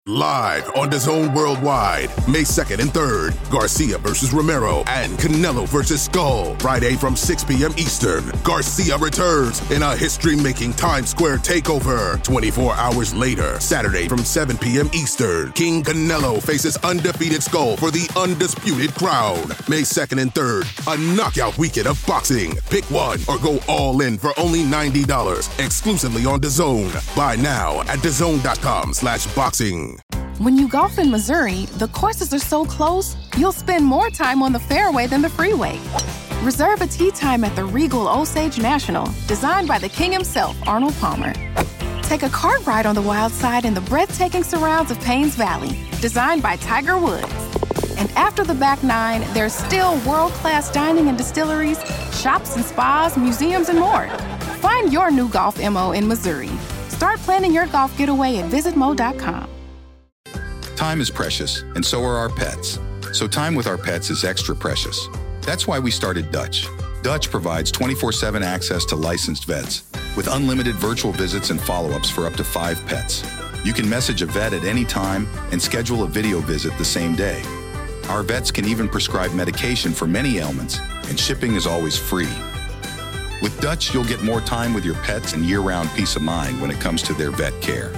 Live on DAZN Worldwide, May 2nd and 3rd, Garcia versus Romero and Canelo versus Skull. Friday from 6 p.m. Eastern, Garcia returns in a history-making Times Square takeover. 24 hours later, Saturday from 7 p.m. Eastern, King Canelo faces undefeated Skull for the undisputed crown. May 2nd and 3rd, a knockout weekend of boxing. Pick one or go all in for only $90, exclusively on DAZN. Buy now at DAZN.com/boxing. When you golf in Missouri, the courses are so close, you'll spend more time on the fairway than the freeway. Reserve a tee time at the Regal Osage National, designed by the king himself, Arnold Palmer. Take a cart ride on the wild side in the breathtaking surrounds of Paynes Valley, designed by Tiger Woods. And after the back nine, there's still world-class dining and distilleries, shops and spas, museums, and more. Find your new golf MO in Missouri. Start planning your golf getaway at visitmo.com. Time is precious, and so are our pets. So time with our pets is extra precious. That's why we started Dutch. Dutch provides 24/7 access to licensed vets, with unlimited virtual visits and follow-ups for up to 5 pets. You can message a vet at any time and schedule a video visit the same day. Our vets can even prescribe medication for many ailments, and shipping is always free. With Dutch, you'll get more time with your pets and year-round peace of mind when it comes to their vet care.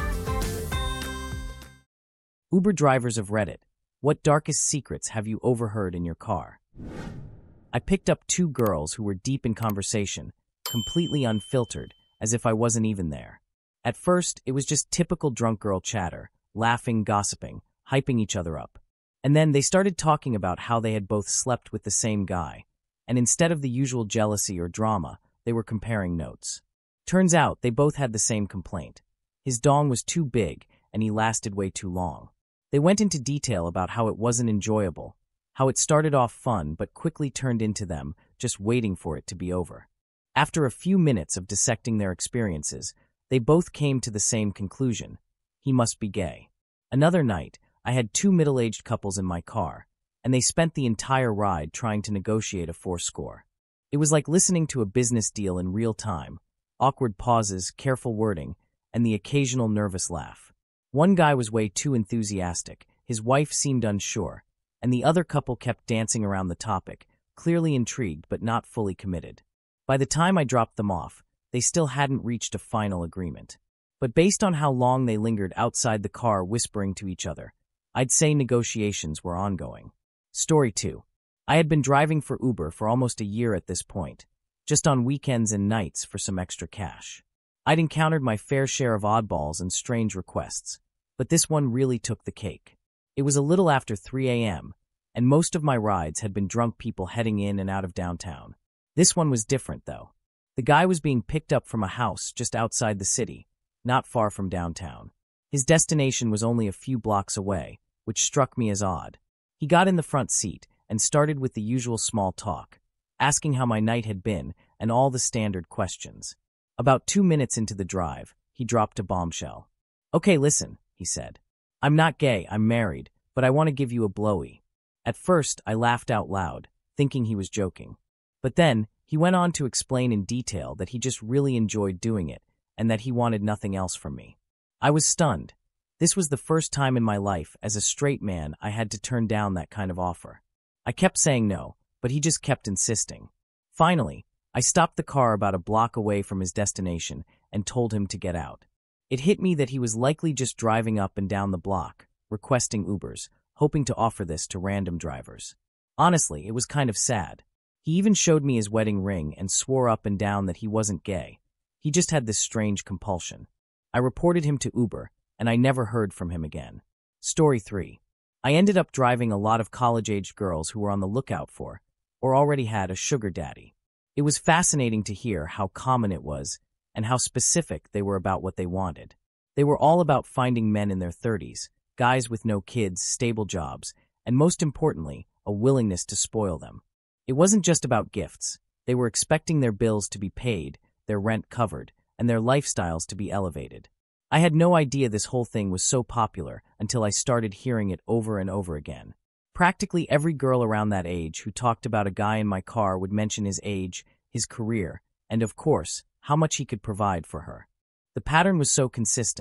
Uber drivers of Reddit, what darkest secrets have you overheard in your car? I picked up 2 girls who were deep in conversation, completely unfiltered, as if I wasn't even there. At first, it was just typical drunk girl chatter, laughing, gossiping, hyping each other up. And then they started talking about how they had both slept with the same guy, and instead of the usual jealousy or drama, they were comparing notes. Turns out they both had the same complaint. His dong was too big, and he lasted way too long. They went into detail about how it wasn't enjoyable, how it started off fun but quickly turned into them just waiting for it to be over. After a few minutes of dissecting their experiences, they both came to the same conclusion: he must be gay. Another night, I had 2 middle-aged couples in my car, and they spent the entire ride trying to negotiate a 4 score. It was like listening to a business deal in real time: awkward pauses, careful wording, and the occasional nervous laugh. One guy was way too enthusiastic, his wife seemed unsure, and the other couple kept dancing around the topic, clearly intrigued but not fully committed. By the time I dropped them off, they still hadn't reached a final agreement. But based on how long they lingered outside the car whispering to each other, I'd say negotiations were ongoing. Story 2. I had been driving for Uber for almost a year at this point, just on weekends and nights for some extra cash. I'd encountered my fair share of oddballs and strange requests, but this one really took the cake. It was a little after 3 a.m., and most of my rides had been drunk people heading in and out of downtown. This one was different, though. The guy was being picked up from a house just outside the city, not far from downtown. His destination was only a few blocks away, which struck me as odd. He got in the front seat and started with the usual small talk, asking how my night had been and all the standard questions. About 2 minutes into the drive, he dropped a bombshell. "Okay, listen," he said. "I'm not gay, I'm married, but I want to give you a blowy." At first, I laughed out loud, thinking he was joking. But then, he went on to explain in detail that he just really enjoyed doing it, and that he wanted nothing else from me. I was stunned. This was the first time in my life, as a straight man, I had to turn down that kind of offer. I kept saying no, but he just kept insisting. Finally, I stopped the car about a block away from his destination and told him to get out. It hit me that he was likely just driving up and down the block, requesting Ubers, hoping to offer this to random drivers. Honestly, it was kind of sad. He even showed me his wedding ring and swore up and down that he wasn't gay. He just had this strange compulsion. I reported him to Uber, and I never heard from him again. Story 3. I ended up driving a lot of college-aged girls who were on the lookout for, or already had, a sugar daddy. It was fascinating to hear how common it was and how specific they were about what they wanted. They were all about finding men in their 30s, guys with no kids, stable jobs, and most importantly, a willingness to spoil them. It wasn't just about gifts. They were expecting their bills to be paid, their rent covered, and their lifestyles to be elevated. I had no idea this whole thing was so popular until I started hearing it over and over again. Practically every girl around that age who talked about a guy in my car would mention his age, his career, and of course, how much he could provide for her. The pattern was so consistent.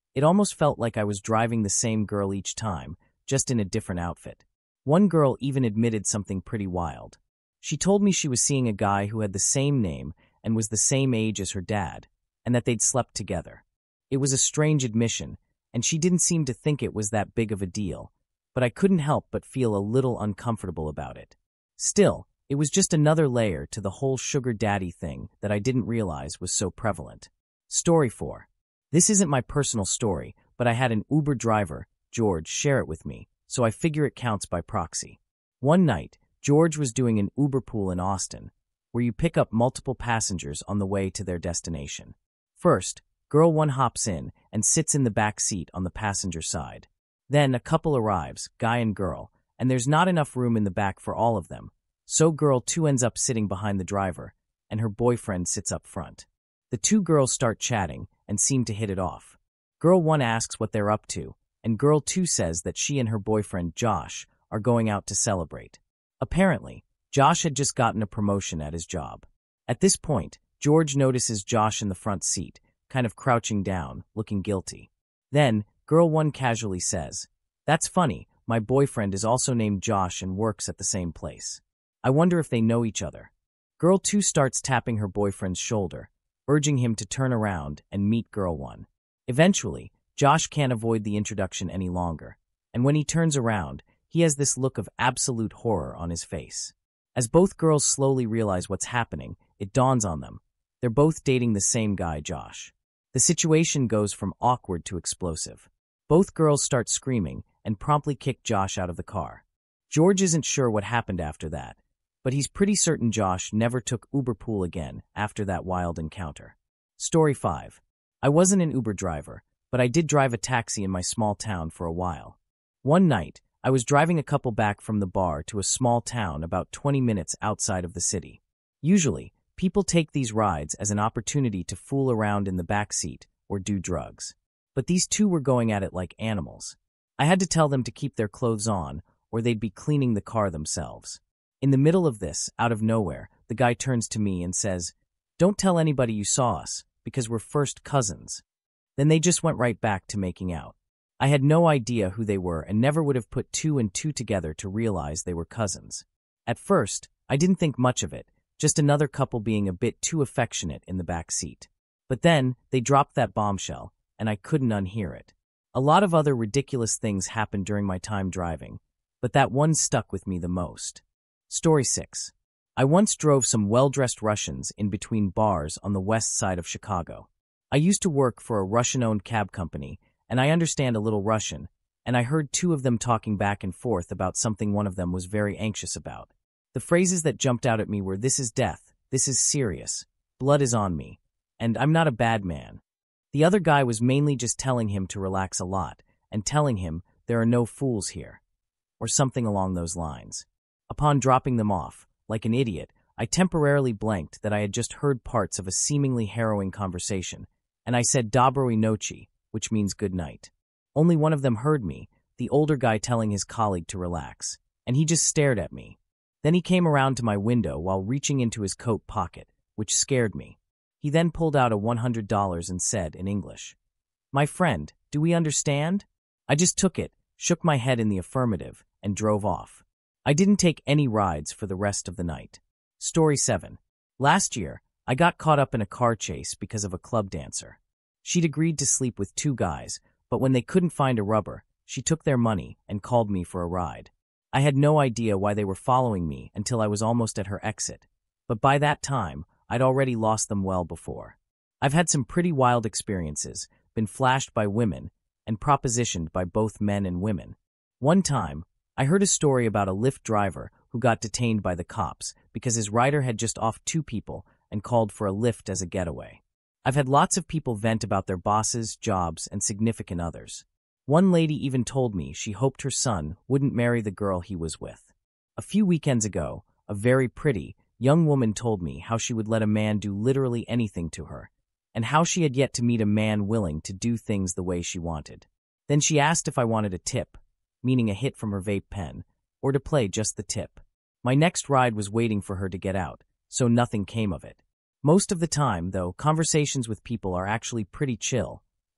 It almost felt like I was driving the same girl each time, just in a different outfit. One girl even admitted something pretty wild. She told me she was seeing a guy who had the same name and was the same age as her dad, and that they'd slept together. It was a strange admission, and she didn't seem to think it was that big of a deal, but I couldn't help but feel a little uncomfortable about it. Still, it was just another layer to the whole sugar daddy thing that I didn't realize was so prevalent. Story 4. This isn't my personal story, but I had an Uber driver, George, share it with me, so I figure it counts by proxy. One night, George was doing an Uber pool in Austin, where you pick up multiple passengers on the way to their destination. First, girl 1 hops in and sits in the back seat on the passenger side. Then a couple arrives, guy and girl, and there's not enough room in the back for all of them, so girl 2 ends up sitting behind the driver, and her boyfriend sits up front. The two girls start chatting and seem to hit it off. Girl 1 asks what they're up to, and girl 2 says that she and her boyfriend, Josh, are going out to celebrate. Apparently, Josh had just gotten a promotion at his job. At this point, George notices Josh in the front seat, kind of crouching down, looking guilty. Then, girl 1 casually says, "That's funny, my boyfriend is also named Josh and works at the same place. I wonder if they know each other." Girl 2 starts tapping her boyfriend's shoulder, urging him to turn around and meet girl 1. Eventually, Josh can't avoid the introduction any longer, and when he turns around, he has this look of absolute horror on his face. As both girls slowly realize what's happening, it dawns on them. They're both dating the same guy, Josh. The situation goes from awkward to explosive. Both girls start screaming and promptly kick Josh out of the car. George isn't sure what happened after that, but he's pretty certain Josh never took Uber pool again after that wild encounter. Story 5. I wasn't an Uber driver, but I did drive a taxi in my small town for a while. One night, I was driving a couple back from the bar to a small town about 20 minutes outside of the city. Usually, people take these rides as an opportunity to fool around in the back seat or do drugs. But these two were going at it like animals. I had to tell them to keep their clothes on, or they'd be cleaning the car themselves. In the middle of this, out of nowhere, the guy turns to me and says, "Don't tell anybody you saw us, because we're first cousins." Then they just went right back to making out. I had no idea who they were and never would have put 2 and 2 together to realize they were cousins. At first, I didn't think much of it, just another couple being a bit too affectionate in the back seat. But then, they dropped that bombshell, and I couldn't unhear it. A lot of other ridiculous things happened during my time driving, but that one stuck with me the most. Story 6. I once drove some well-dressed Russians in between bars on the west side of Chicago. I used to work for a Russian-owned cab company, and I understand a little Russian, and I heard 2 of them talking back and forth about something one of them was very anxious about. The phrases that jumped out at me were, "This is death, this is serious, blood is on me, and I'm not a bad man." The other guy was mainly just telling him to relax a lot, and telling him there are no fools here, or something along those lines. Upon dropping them off, like an idiot, I temporarily blanked that I had just heard parts of a seemingly harrowing conversation, and I said "Dobroy nochi," which means good night. Only one of them heard me, the older guy telling his colleague to relax, and he just stared at me. Then he came around to my window while reaching into his coat pocket, which scared me. He then pulled out a $100 and said, in English, "My friend, do we understand?" I just took it, shook my head in the affirmative, and drove off. I didn't take any rides for the rest of the night. Story 7. Last year, I got caught up in a car chase because of a club dancer. She'd agreed to sleep with 2 guys, but when they couldn't find a rubber, she took their money and called me for a ride. I had no idea why they were following me until I was almost at her exit, but by that time, I'd already lost them well before. I've had some pretty wild experiences, been flashed by women, and propositioned by both men and women. One time, I heard a story about a Lyft driver who got detained by the cops because his rider had just offed 2 people and called for a Lyft as a getaway. I've had lots of people vent about their bosses, jobs, and significant others. One lady even told me she hoped her son wouldn't marry the girl he was with. A few weekends ago, a very pretty, young woman told me how she would let a man do literally anything to her, and how she had yet to meet a man willing to do things the way she wanted. Then she asked if I wanted a tip, meaning a hit from her vape pen, or to play just the tip. My next ride was waiting for her to get out, so nothing came of it. Most of the time, though, conversations with people are actually pretty chill,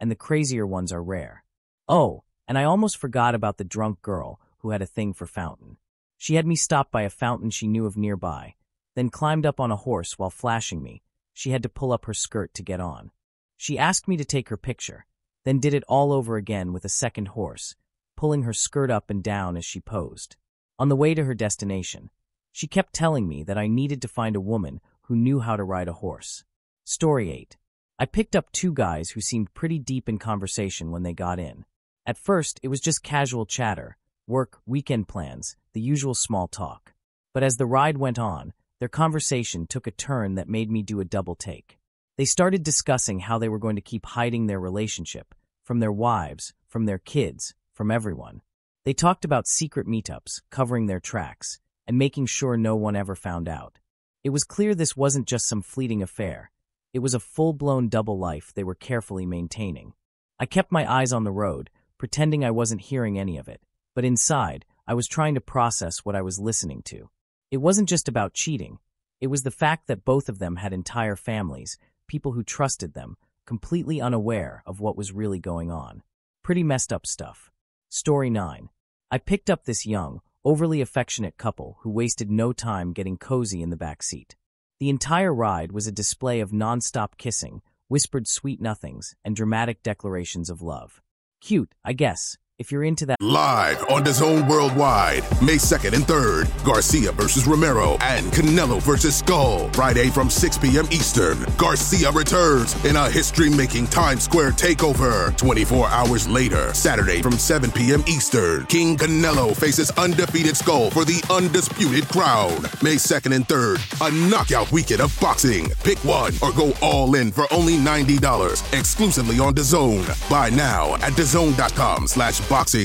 and the crazier ones are rare. Oh, and I almost forgot about the drunk girl who had a thing for fountain. She had me stop by a fountain she knew of nearby, then climbed up on a horse while flashing me. She had to pull up her skirt to get on. She asked me to take her picture, then did it all over again with a second horse, pulling her skirt up and down as she posed. On the way to her destination, she kept telling me that I needed to find a woman who knew how to ride a horse. Story 8. I picked up two guys who seemed pretty deep in conversation when they got in. At first, it was just casual chatter, work, weekend plans, the usual small talk. But as the ride went on, their conversation took a turn that made me do a double take. They started discussing how they were going to keep hiding their relationship, from their wives, from their kids, from everyone. They talked about secret meetups, covering their tracks, and making sure no one ever found out. It was clear this wasn't just some fleeting affair. It was a full-blown double life they were carefully maintaining. I kept my eyes on the road, pretending I wasn't hearing any of it, but inside, I was trying to process what I was listening to. It wasn't just about cheating. It was the fact that both of them had entire families, people who trusted them, completely unaware of what was really going on. Pretty messed up stuff. Story 9. I picked up this young, overly affectionate couple who wasted no time getting cozy in the back seat. The entire ride was a display of non-stop kissing, whispered sweet nothings, and dramatic declarations of love. Cute, I guess, if you're into that. Live on DAZN Worldwide, May 2nd and 3rd, Garcia versus Romero and Canelo versus Skull. Friday from 6 p.m. Eastern, Garcia returns in a history-making Times Square takeover. 24 hours later, Saturday from 7 p.m. Eastern, King Canelo faces undefeated Skull for the undisputed crown. May 2nd and 3rd, a knockout weekend of boxing. Pick one or go all in for only $90, exclusively on DAZN. Buy now at DAZN.com/boxing.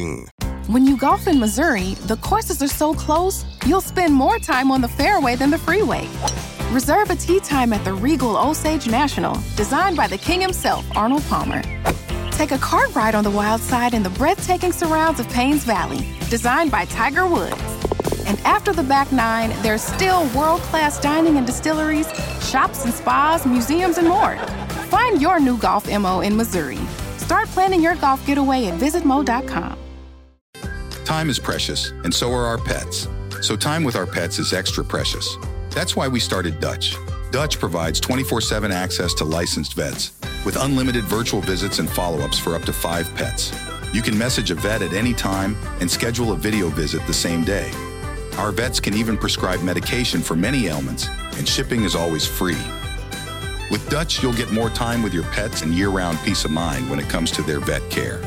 When you golf in Missouri, the courses are so close, you'll spend more time on the fairway than the freeway. Reserve a tee time at the Regal Osage National, designed by the king himself, Arnold Palmer. Take a cart ride on the wild side in the breathtaking surrounds of Paynes Valley, designed by Tiger Woods. And after the back nine, there's still world-class dining and distilleries, shops and spas, museums, and more. Find your new golf MO in Missouri. Start planning your golf getaway at visitmo.com. Time is precious, and so are our pets. So time with our pets is extra precious. That's why we started Dutch. Dutch provides 24/7 access to licensed vets, with unlimited virtual visits and follow-ups for up to 5 pets. You can message a vet at any time and schedule a video visit the same day. Our vets can even prescribe medication for many ailments, and shipping is always free. With Dutch, you'll get more time with your pets and year-round peace of mind when it comes to their vet care.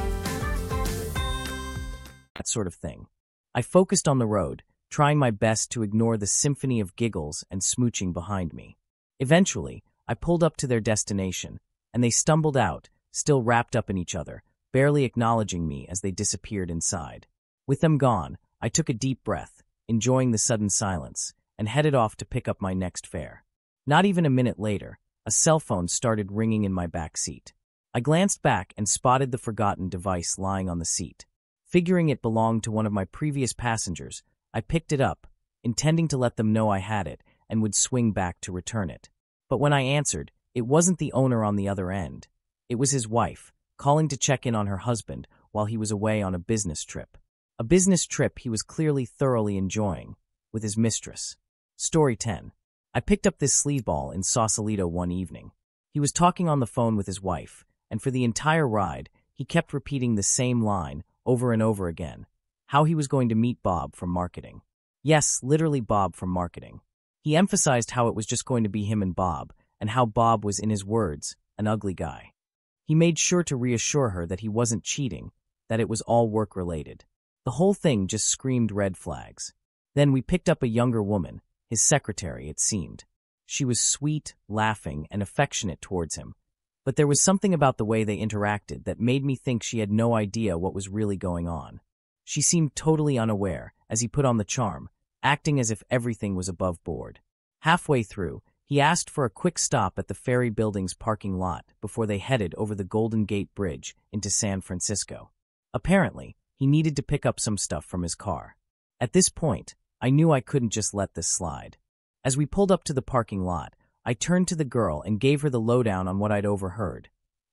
That sort of thing. I focused on the road, trying my best to ignore the symphony of giggles and smooching behind me. Eventually, I pulled up to their destination, and they stumbled out, still wrapped up in each other, barely acknowledging me as they disappeared inside. With them gone, I took a deep breath, enjoying the sudden silence, and headed off to pick up my next fare. Not even a minute later, a cell phone started ringing in my back seat. I glanced back and spotted the forgotten device lying on the seat. Figuring it belonged to one of my previous passengers, I picked it up, intending to let them know I had it and would swing back to return it. But when I answered, it wasn't the owner on the other end. It was his wife, calling to check in on her husband while he was away on a business trip. A business trip he was clearly thoroughly enjoying, with his mistress. Story 10. I picked up this sleazeball in Sausalito one evening. He was talking on the phone with his wife, and for the entire ride, he kept repeating the same line over and over again, how he was going to meet Bob from marketing. Yes, literally Bob from marketing. He emphasized how it was just going to be him and Bob, and how Bob was, in his words, an ugly guy. He made sure to reassure her that he wasn't cheating, that it was all work-related. The whole thing just screamed red flags. Then we picked up a younger woman, his secretary, it seemed. She was sweet, laughing, and affectionate towards him, but there was something about the way they interacted that made me think she had no idea what was really going on. She seemed totally unaware as he put on the charm, acting as if everything was above board. Halfway through, he asked for a quick stop at the Ferry Building's parking lot before they headed over the Golden Gate Bridge into San Francisco. Apparently, he needed to pick up some stuff from his car. At this point, I knew I couldn't just let this slide. As we pulled up to the parking lot, I turned to the girl and gave her the lowdown on what I'd overheard.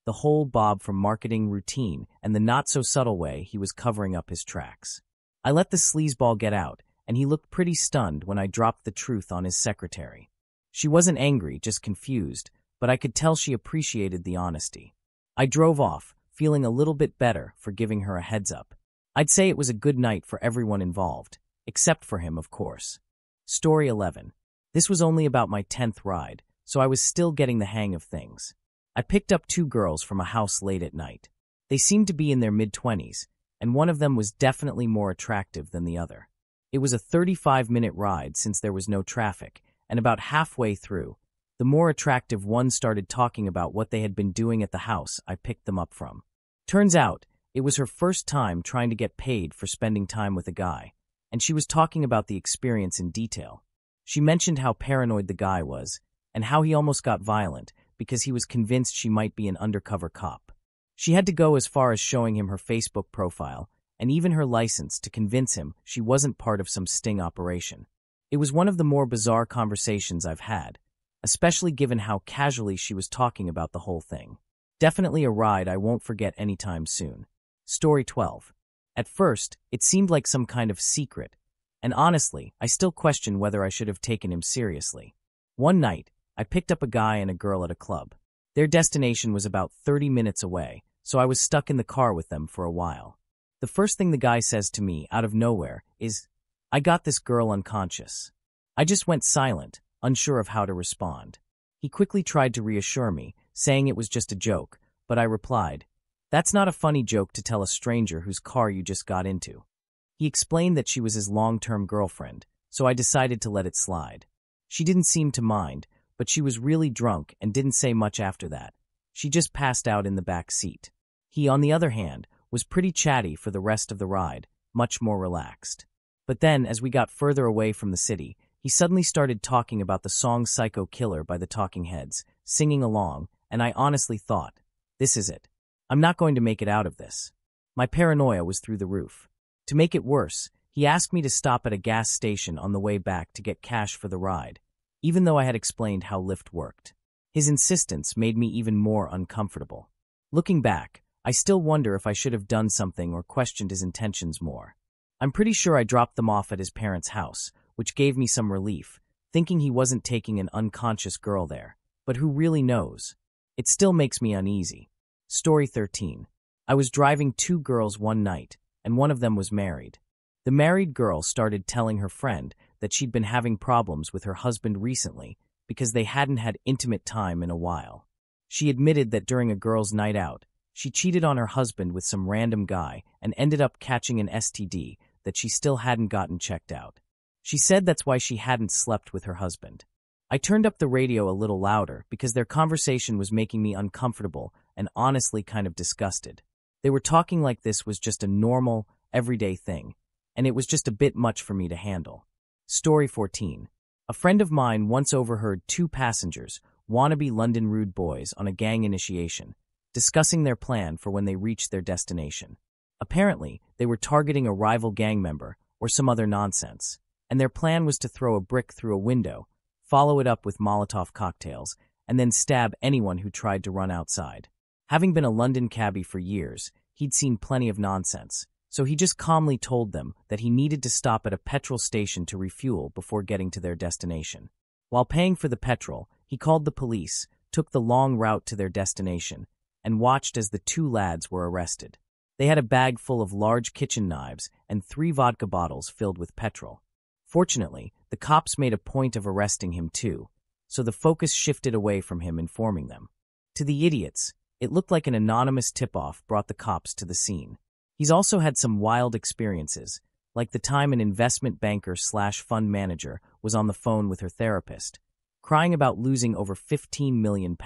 the whole Bob from marketing routine and the not-so-subtle way he was covering up his tracks. I let the sleazeball get out, and he looked pretty stunned when I dropped the truth on his secretary. She wasn't angry, just confused, but I could tell she appreciated the honesty. I drove off, feeling a little bit better for giving her a heads up. I'd say it was a good night for everyone involved, except for him, of course. Story 11. This was only about my 10th ride, so I was still getting the hang of things. I picked up 2 girls from a house late at night. They seemed to be in their mid-20s, and one of them was definitely more attractive than the other. It was a 35-minute ride since there was no traffic, and about halfway through, the more attractive one started talking about what they had been doing at the house I picked them up from. Turns out, it was her first time trying to get paid for spending time with a guy, and she was talking about the experience in detail. She mentioned how paranoid the guy was, and how he almost got violent because he was convinced she might be an undercover cop. She had to go as far as showing him her Facebook profile, and even her license to convince him she wasn't part of some sting operation. It was one of the more bizarre conversations I've had, especially given how casually she was talking about the whole thing. Definitely a ride I won't forget anytime soon. Story 12. At first, it seemed like some kind of secret, and honestly, I still question whether I should have taken him seriously. One night, I picked up a guy and a girl at a club. Their destination was about 30 minutes away, so I was stuck in the car with them for a while. The first thing the guy says to me, out of nowhere, is, "I got this girl unconscious." I just went silent, unsure of how to respond. He quickly tried to reassure me, saying it was just a joke, but I replied, "That's not a funny joke to tell a stranger whose car you just got into." He explained that she was his long-term girlfriend, so I decided to let it slide. She didn't seem to mind, but she was really drunk and didn't say much after that. She just passed out in the back seat. He, on the other hand, was pretty chatty for the rest of the ride, much more relaxed. But then, as we got further away from the city, he suddenly started talking about the song Psycho Killer by the Talking Heads, singing along, and I honestly thought, this is it. I'm not going to make it out of this. My paranoia was through the roof. To make it worse, he asked me to stop at a gas station on the way back to get cash for the ride, even though I had explained how Lyft worked. His insistence made me even more uncomfortable. Looking back, I still wonder if I should have done something or questioned his intentions more. I'm pretty sure I dropped them off at his parents' house, which gave me some relief, thinking he wasn't taking an unconscious girl there. But who really knows? It still makes me uneasy. Story 13. I was driving 2 girls one night, and one of them was married. The married girl started telling her friend that she'd been having problems with her husband recently because they hadn't had intimate time in a while. She admitted that during a girl's night out, she cheated on her husband with some random guy and ended up catching an STD that she still hadn't gotten checked out. She said that's why she hadn't slept with her husband. I turned up the radio a little louder because their conversation was making me uncomfortable and honestly kind of disgusted. They were talking like this was just a normal, everyday thing, and it was just a bit much for me to handle. Story 14. A friend of mine once overheard 2 passengers, wannabe London rude boys on a gang initiation, discussing their plan for when they reached their destination. Apparently, they were targeting a rival gang member or some other nonsense, and their plan was to throw a brick through a window, follow it up with Molotov cocktails, and then stab anyone who tried to run outside. Having been a London cabbie for years, he'd seen plenty of nonsense, so he just calmly told them that he needed to stop at a petrol station to refuel before getting to their destination. While paying for the petrol, he called the police, took the long route to their destination, and watched as the 2 lads were arrested. They had a bag full of large kitchen knives and 3 vodka bottles filled with petrol. Fortunately, the cops made a point of arresting him too, so the focus shifted away from him informing them. To the idiots, it looked like an anonymous tip-off brought the cops to the scene. He's also had some wild experiences, like the time an investment banker/fund manager was on the phone with her therapist, crying about losing over £15 million.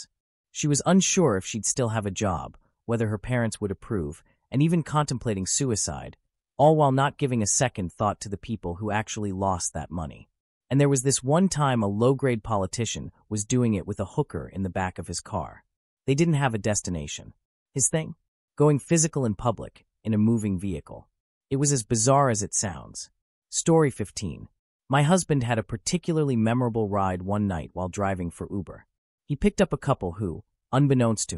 She was unsure if she'd still have a job, whether her parents would approve, and even contemplating suicide, all while not giving a second thought to the people who actually lost that money. And there was this one time a low-grade politician was doing it with a hooker in the back of his car. They didn't have a destination. His thing? Going physical in public, in a moving vehicle. It was as bizarre as it sounds. Story 15. My husband had a particularly memorable ride one night while driving for Uber. He picked up a couple who, unbeknownst to him,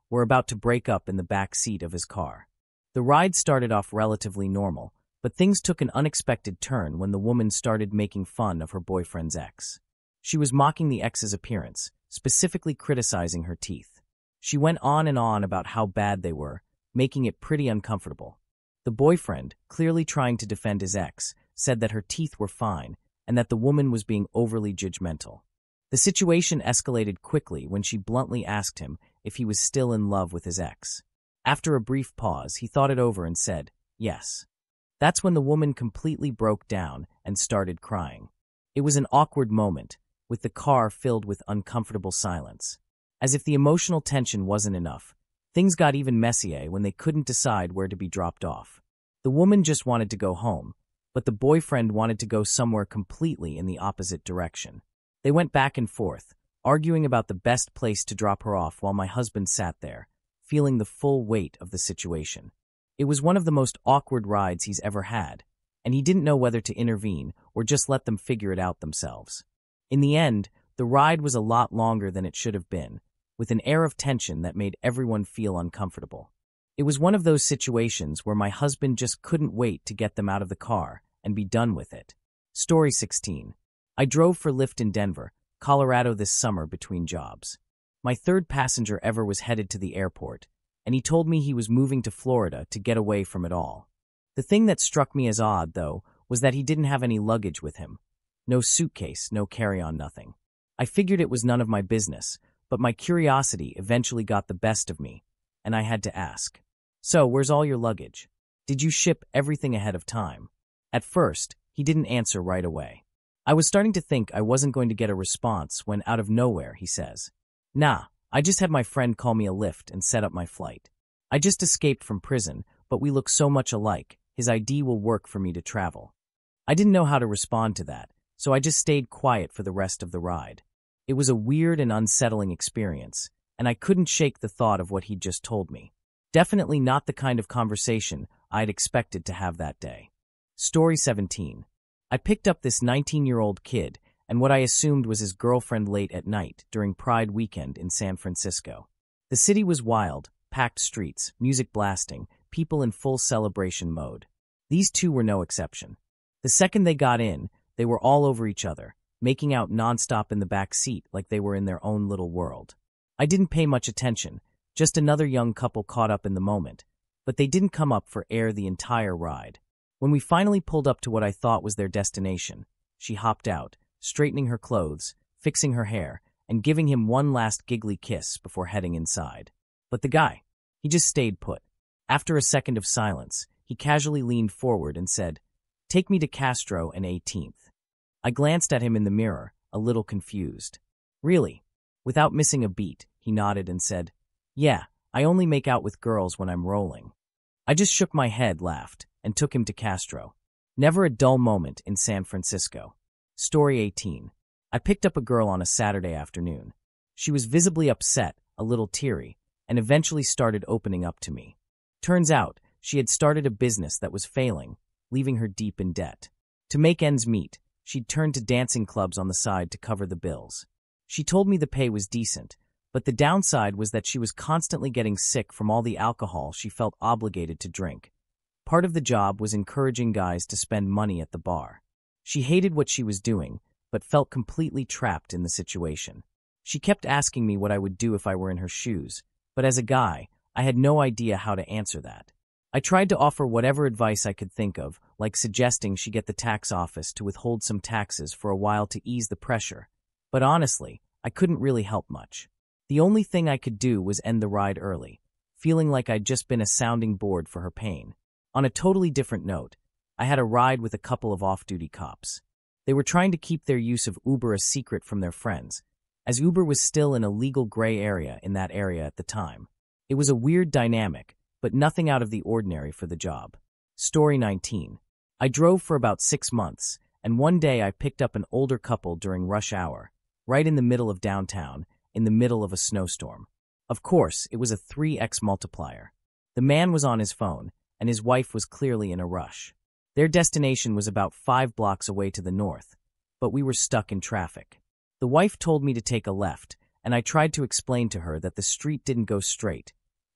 were about to break up in the back seat of his car. The ride started off relatively normal, but things took an unexpected turn when the woman started making fun of her boyfriend's ex. She was mocking the ex's appearance, specifically criticizing her teeth. She went on and on about how bad they were, making it pretty uncomfortable. The boyfriend, clearly trying to defend his ex, said that her teeth were fine and that the woman was being overly judgmental. The situation escalated quickly when she bluntly asked him if he was still in love with his ex. After a brief pause, he thought it over and said, yes. That's when the woman completely broke down and started crying. It was an awkward moment, with the car filled with uncomfortable silence. As if the emotional tension wasn't enough, things got even messier when they couldn't decide where to be dropped off. The woman just wanted to go home, but the boyfriend wanted to go somewhere completely in the opposite direction. They went back and forth, arguing about the best place to drop her off while my husband sat there, feeling the full weight of the situation. It was one of the most awkward rides he's ever had, and he didn't know whether to intervene or just let them figure it out themselves. In the end, the ride was a lot longer than it should have been, with an air of tension that made everyone feel uncomfortable. It was one of those situations where my husband just couldn't wait to get them out of the car and be done with it. Story 16. I drove for Lyft in Denver, Colorado this summer between jobs. My third passenger ever was headed to the airport, and he told me he was moving to Florida to get away from it all. The thing that struck me as odd, though, was that he didn't have any luggage with him. No suitcase, no carry-on, nothing. I figured it was none of my business, but my curiosity eventually got the best of me, and I had to ask. So, where's all your luggage? Did you ship everything ahead of time? At first, he didn't answer right away. I was starting to think I wasn't going to get a response when, out of nowhere, he says, "Nah, I just had my friend call me a Lyft and set up my flight. I just escaped from prison, but we look so much alike, his ID will work for me to travel." I didn't know how to respond to that, so I just stayed quiet for the rest of the ride. It was a weird and unsettling experience, and I couldn't shake the thought of what he'd just told me. Definitely not the kind of conversation I'd expected to have that day. Story 17. I picked up this 19-year-old kid and what I assumed was his girlfriend late at night during Pride weekend in San Francisco. The city was wild, packed streets, music blasting, people in full celebration mode. These two were no exception. The second they got in, they were all over each other, making out nonstop in the back seat like they were in their own little world. I didn't pay much attention, just another young couple caught up in the moment, but they didn't come up for air the entire ride. When we finally pulled up to what I thought was their destination, she hopped out, straightening her clothes, fixing her hair, and giving him one last giggly kiss before heading inside. But the guy, he just stayed put. After a second of silence, he casually leaned forward and said, "Take me to Castro and 18th. I glanced at him in the mirror, a little confused. "Really?" Without missing a beat, he nodded and said, "Yeah, I only make out with girls when I'm rolling." I just shook my head, laughed, and took him to Castro. Never a dull moment in San Francisco. Story 18. I picked up a girl on a Saturday afternoon. She was visibly upset, a little teary, and eventually started opening up to me. Turns out, she had started a business that was failing, leaving her deep in debt. To make ends meet, she'd turned to dancing clubs on the side to cover the bills. She told me the pay was decent, but the downside was that she was constantly getting sick from all the alcohol she felt obligated to drink. Part of the job was encouraging guys to spend money at the bar. She hated what she was doing, but felt completely trapped in the situation. She kept asking me what I would do if I were in her shoes, but as a guy, I had no idea how to answer that. I tried to offer whatever advice I could think of, like suggesting she get the tax office to withhold some taxes for a while to ease the pressure, but honestly, I couldn't really help much. The only thing I could do was end the ride early, feeling like I'd just been a sounding board for her pain. On a totally different note, I had a ride with a couple of off-duty cops. They were trying to keep their use of Uber a secret from their friends, as Uber was still in a legal gray area in that area at the time. It was a weird dynamic, but nothing out of the ordinary for the job. Story 19. I drove for about 6 months, and one day I picked up an older couple during rush hour, right in the middle of downtown, in the middle of a snowstorm. Of course, it was a 3x multiplier. The man was on his phone, and his wife was clearly in a rush. Their destination was about 5 blocks away to the north, but we were stuck in traffic. The wife told me to take a left, and I tried to explain to her that the street didn't go straight,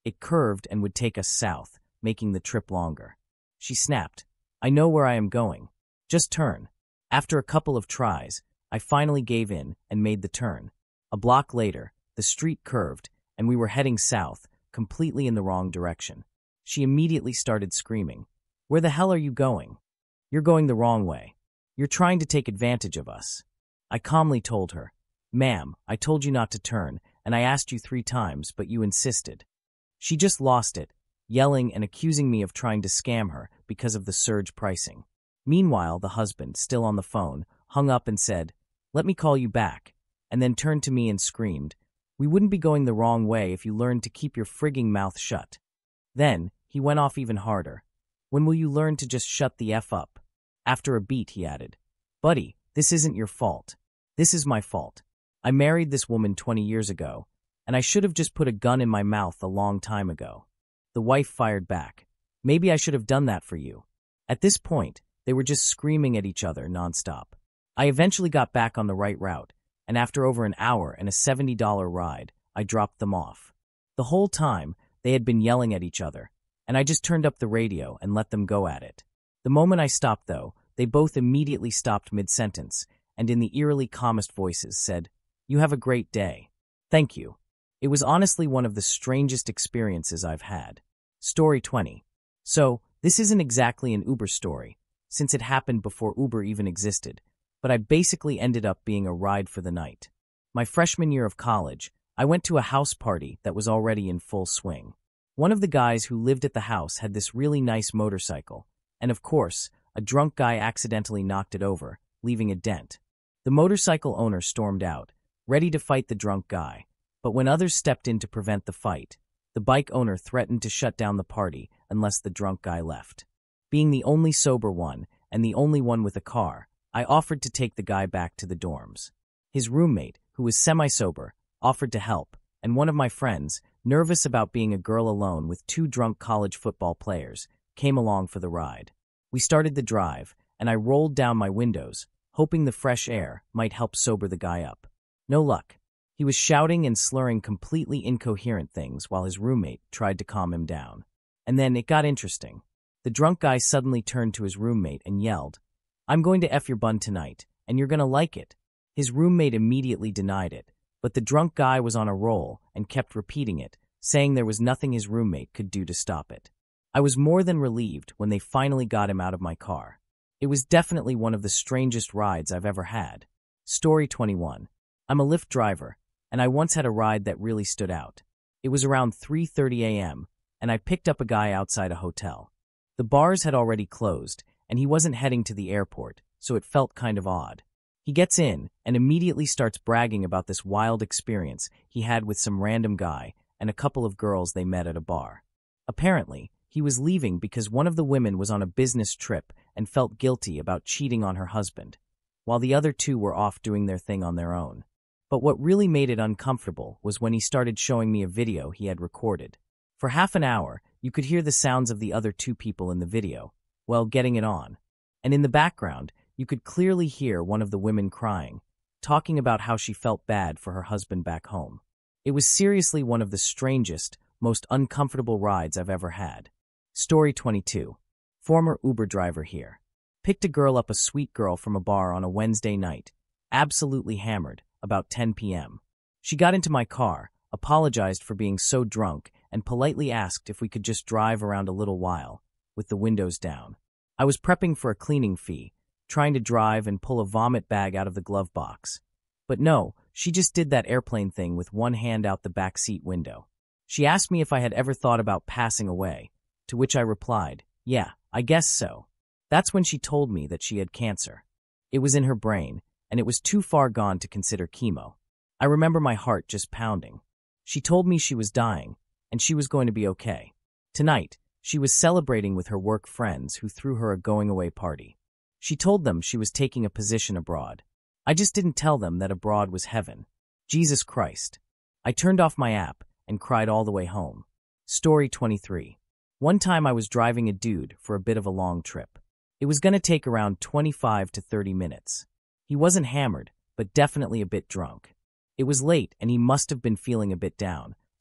It curved and would take us south, making the trip longer. She snapped, "I know where I am going. Just turn." After a couple of tries, I finally gave in and made the turn. A block later, the street curved, and we were heading south, completely in the wrong direction. She immediately started screaming, "Where the hell are you going? You're going the wrong way. You're trying to take advantage of us." I calmly told her, "Ma'am, I told you not to turn, and I asked you 3 times, but you insisted." She just lost it, yelling and accusing me of trying to scam her because of the surge pricing. Meanwhile, the husband, still on the phone, hung up and said, "Let me call you back," and then turned to me and screamed, "We wouldn't be going the wrong way if you learned to keep your frigging mouth shut." Then, he went off even harder. "When will you learn to just shut the F up?" After a beat, he added, "Buddy, this isn't your fault. This is my fault. I married this woman 20 years ago, and I should have just put a gun in my mouth a long time ago." The wife fired back, "Maybe I should have done that for you." At this point, they were just screaming at each other nonstop. I eventually got back on the right route, and after over an hour and a $70 ride, I dropped them off. The whole time, they had been yelling at each other, and I just turned up the radio and let them go at it. The moment I stopped, though, they both immediately stopped mid-sentence, and in the eerily calmest voices said, "You have a great day." "Thank you." It was honestly one of the strangest experiences I've had. Story 20. So, this isn't exactly an Uber story, since it happened before Uber even existed, but I basically ended up being a ride for the night. My freshman year of college, I went to a house party that was already in full swing. One of the guys who lived at the house had this really nice motorcycle, and of course, a drunk guy accidentally knocked it over, leaving a dent. The motorcycle owner stormed out, ready to fight the drunk guy, but when others stepped in to prevent the fight, the bike owner threatened to shut down the party unless the drunk guy left. Being the only sober one and the only one with a car, I offered to take the guy back to the dorms. His roommate, who was semi-sober, offered to help, and one of my friends, nervous about being a girl alone with 2 drunk college football players, came along for the ride. We started the drive, and I rolled down my windows, hoping the fresh air might help sober the guy up. No luck. He was shouting and slurring completely incoherent things while his roommate tried to calm him down. And then it got interesting. The drunk guy suddenly turned to his roommate and yelled, "I'm going to F your bun tonight, and you're gonna like it." His roommate immediately denied it, but the drunk guy was on a roll and kept repeating it, saying there was nothing his roommate could do to stop it. I was more than relieved when they finally got him out of my car. It was definitely one of the strangest rides I've ever had. Story 21. I'm a Lyft driver, and I once had a ride that really stood out. It was around 3:30 a.m., and I picked up a guy outside a hotel. The bars had already closed, and he wasn't heading to the airport, so it felt kind of odd. He gets in and immediately starts bragging about this wild experience he had with some random guy and a couple of girls they met at a bar. Apparently, he was leaving because one of the women was on a business trip and felt guilty about cheating on her husband, while the other 2 were off doing their thing on their own. But what really made it uncomfortable was when he started showing me a video he had recorded. For half an hour, you could hear the sounds of the other 2 people in the video, well, getting it on. And in the background, you could clearly hear one of the women crying, talking about how she felt bad for her husband back home. It was seriously one of the strangest, most uncomfortable rides I've ever had. Story 22. Former Uber driver here. Picked a girl up, a sweet girl from a bar on a Wednesday night, absolutely hammered, about 10 p.m. She got into my car, apologized for being so drunk, and politely asked if we could just drive around a little while, with the windows down. I was prepping for a cleaning fee, trying to drive and pull a vomit bag out of the glove box. But no, she just did that airplane thing with one hand out the back seat window. She asked me if I had ever thought about passing away, to which I replied, "Yeah, I guess so." That's when she told me that she had cancer. It was in her brain, and it was too far gone to consider chemo. I remember my heart just pounding. She told me she was dying, and she was going to be okay. Tonight, she was celebrating with her work friends who threw her a going-away party. She told them she was taking a position abroad. I just didn't tell them that abroad was heaven. Jesus Christ. I turned off my app and cried all the way home. Story 23. One time I was driving a dude for a bit of a long trip. It was going to take around 25 to 30 minutes. He wasn't hammered, but definitely a bit drunk. It was late and he must have been feeling a bit down,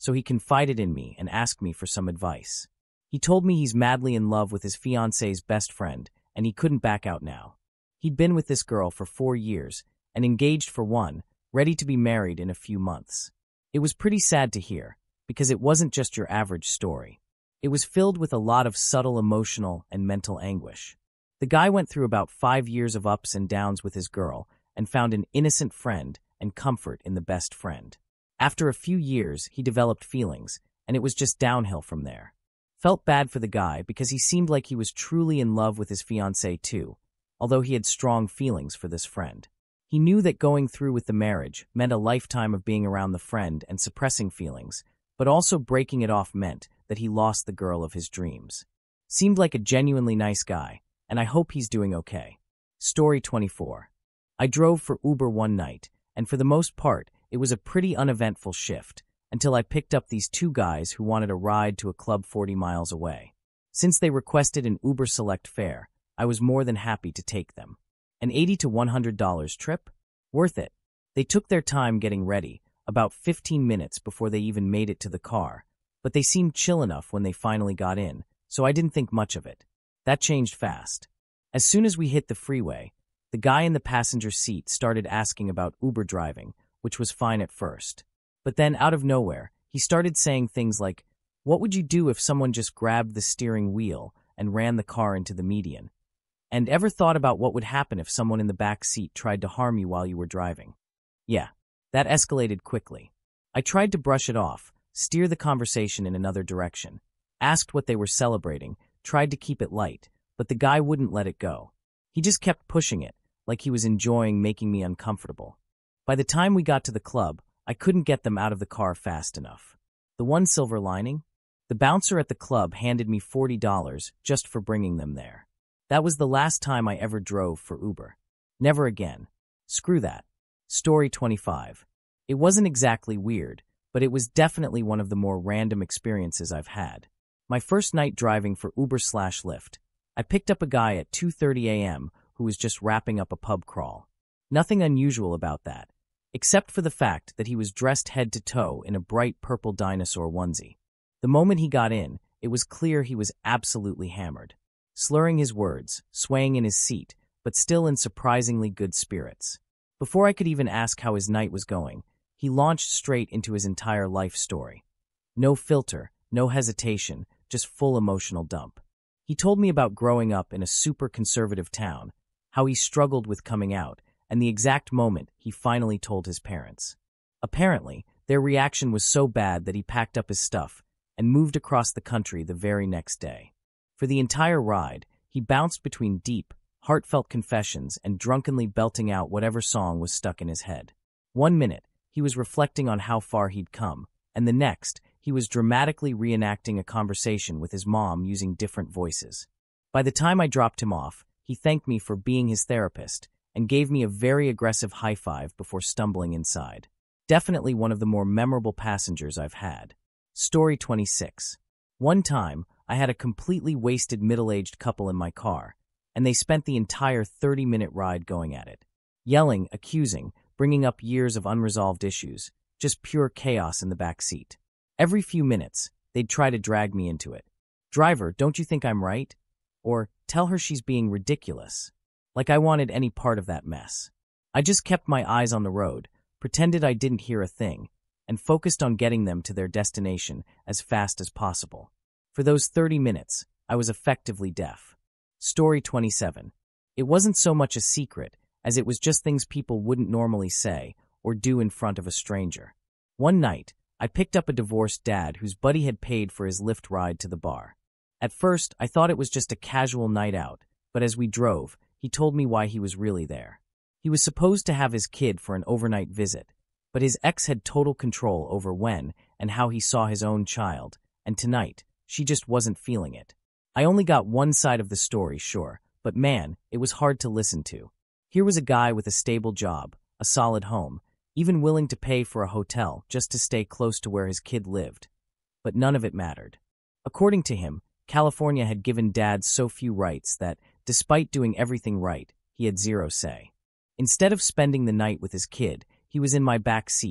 so he confided in me and asked me for some advice. He told me he's madly in love with his fiancée's best friend, and he couldn't back out now. He'd been with this girl for 4 years, and engaged for 1, ready to be married in a few months. It was pretty sad to hear, because it wasn't just your average story. It was filled with a lot of subtle emotional and mental anguish. The guy went through about 5 years of ups and downs with his girl, and found an innocent friend and comfort in the best friend. After a few years, he developed feelings, and it was just downhill from there. Felt bad for the guy because he seemed like he was truly in love with his fiancée too, although he had strong feelings for this friend. He knew that going through with the marriage meant a lifetime of being around the friend and suppressing feelings, but also breaking it off meant that he lost the girl of his dreams. Seemed like a genuinely nice guy, and I hope he's doing okay. Story 24. I drove for Uber one night, and for the most part, it was a pretty uneventful shift, until I picked up these 2 guys who wanted a ride to a club 40 miles away. Since they requested an Uber Select fare, I was more than happy to take them. An $80 to $100 trip? Worth it. They took their time getting ready, about 15 minutes before they even made it to the car, but they seemed chill enough when they finally got in, so I didn't think much of it. That changed fast. As soon as we hit the freeway, the guy in the passenger seat started asking about Uber driving, which was fine at first. But then, out of nowhere, he started saying things like, "What would you do if someone just grabbed the steering wheel and ran the car into the median? And ever thought about what would happen if someone in the back seat tried to harm you while you were driving?" Yeah, that escalated quickly. I tried to brush it off, steer the conversation in another direction, asked what they were celebrating, tried to keep it light, but the guy wouldn't let it go. He just kept pushing it, like he was enjoying making me uncomfortable. By the time we got to the club, I couldn't get them out of the car fast enough. The one silver lining? The bouncer at the club handed me $40 just for bringing them there. That was the last time I ever drove for Uber. Never again. Screw that. Story 25. It wasn't exactly weird, but it was definitely one of the more random experiences I've had. My first night driving for Uber/Lyft, I picked up a guy at 2:30 a.m. who was just wrapping up a pub crawl. Nothing unusual about that, except for the fact that he was dressed head to toe in a bright purple dinosaur onesie. The moment he got in, it was clear he was absolutely hammered. Slurring his words, swaying in his seat, but still in surprisingly good spirits. Before I could even ask how his night was going, he launched straight into his entire life story. No filter, no hesitation, just full emotional dump. He told me about growing up in a super conservative town, how he struggled with coming out, and the exact moment he finally told his parents. Apparently, their reaction was so bad that he packed up his stuff and moved across the country the very next day. For the entire ride, he bounced between deep, heartfelt confessions and drunkenly belting out whatever song was stuck in his head. 1 minute, he was reflecting on how far he'd come, and the next, he was dramatically reenacting a conversation with his mom using different voices. By the time I dropped him off, he thanked me for being his therapist and gave me a very aggressive high five before stumbling inside. Definitely one of the more memorable passengers I've had. Story 26. One time, I had a completely wasted middle-aged couple in my car, and they spent the entire 30-minute ride going at it. Yelling, accusing, bringing up years of unresolved issues, just pure chaos in the back seat. Every few minutes, they'd try to drag me into it. "Driver, don't you think I'm right?" Or, "Tell her she's being ridiculous." Like I wanted any part of that mess. I just kept my eyes on the road, pretended I didn't hear a thing, and focused on getting them to their destination as fast as possible. For those 30 minutes, I was effectively deaf. Story 27. It wasn't so much a secret as it was just things people wouldn't normally say or do in front of a stranger. One night, I picked up a divorced dad whose buddy had paid for his Lyft ride to the bar. At first, I thought it was just a casual night out, but as we drove, he told me why he was really there. He was supposed to have his kid for an overnight visit, but his ex had total control over when and how he saw his own child, and tonight, she just wasn't feeling it. I only got one side of the story, sure, but man, it was hard to listen to. Here was a guy with a stable job, a solid home, even willing to pay for a hotel just to stay close to where his kid lived. But none of it mattered. According to him, California had given Dad so few rights that, despite doing everything right, he had zero say. Instead of spending the night with his kid, he was in my back seat,